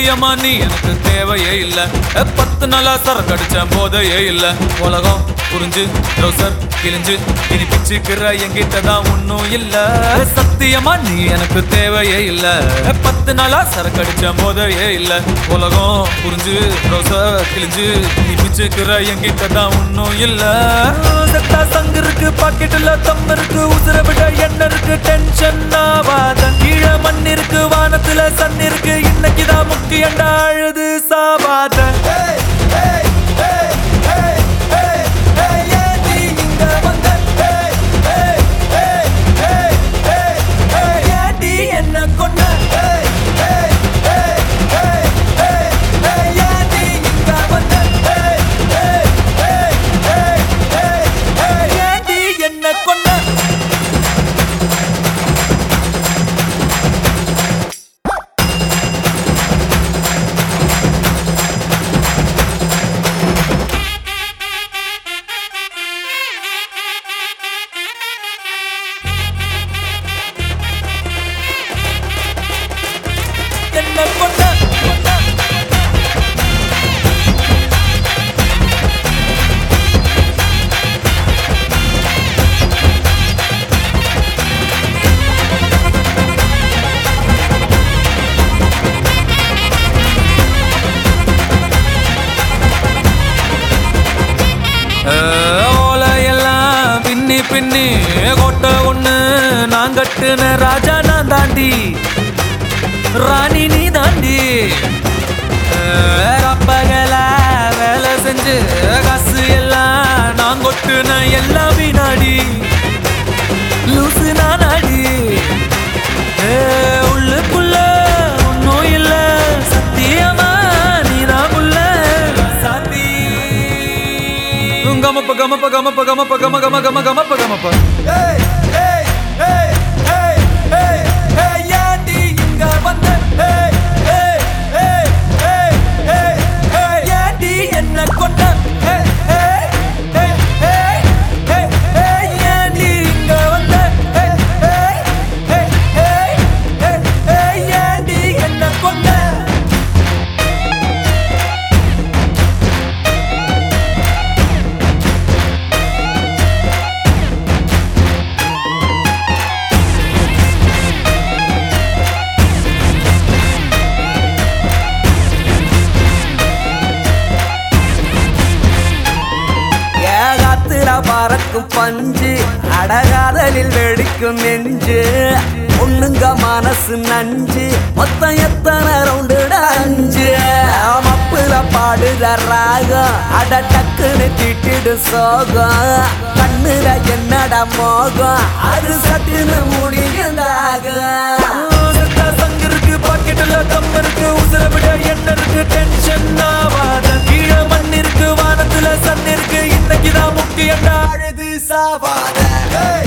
சத்தியமா நீ எனக்கு தேவையே இல்ல 10 நாளா சரக்கடிச்ச போதையே இல்ல உலகம் புரிஞ்சு ரோசர் கிழிஞ்சு இனி பிச்சுக்கிற என்கிட்டதான் ஒன்னும் இல்ல சத்தியமா நீ எனக்கு தேவையே இல்ல 10 நாளா சரக்கடிச்ச போதையே இல்ல உலகம் புரிஞ்சு ரோசர் கிழிஞ்சு இனி பிச்சுக்கிற என்கிட்டதான் ஒன்னும் இல்ல செத்தா சங்கு இருக்கு பாக்கெட்டுல தம் இருக்கு உசுர விட என்ன இருக்கு டென்ஷன் ஆவாத கீழ மண் இருக்கு வானத்துல சன் இருக்கு இன்னைக்குதான் முக்கியண்டா அழுது சாவாத என்ன கொண்ட ஓலையெல்லாம் பின்னி பின்னி கோட்டை ஒண்ணு நான் கட்டுன ராஜா நான் தாண்டி ராணி நீ தாண்டி அப்பகல வேலை செஞ்சு காசு எல்லாம் நான் கொட்டுன எல்லாம் வீணாடி லூசு நானாடி உள்ளுக்குள்ள ஒன்னும் இல்ல சத்தியமா நீதான் உள்ள சாத்தி கமப்ப கமப்ப கமப்ப கமப்ப கம கம கம கமப்ப கமப்ப என்ன கொண்ட இங்க வந்த என்ன கொண்ட பறக்கும் பஞ்சு அடகாதலில் வெடிக்கும் நெஞ்சு ஒண்ணுங்க மனசு நஞ்சு மொத்தம் எத்தனை ரவுண்டுட 5 மப்புல பாடுற ராகம் அட டக்குன்னு திட்டிடு சோகம் கண்ணுல என்னட மோகம் அது சட்டுன்னு முடியுதாக சங்கு இருக்கு பாக்கெட்டுல தம் இருக்கு உசுர விட என்ன இருக்கு டென்ஷன் ஆவாத கீழ மண் இருக்கு வானத்துல சன் இருக்கு இன்னைக்குதான் முக்கியண்டா அழுது சாவாத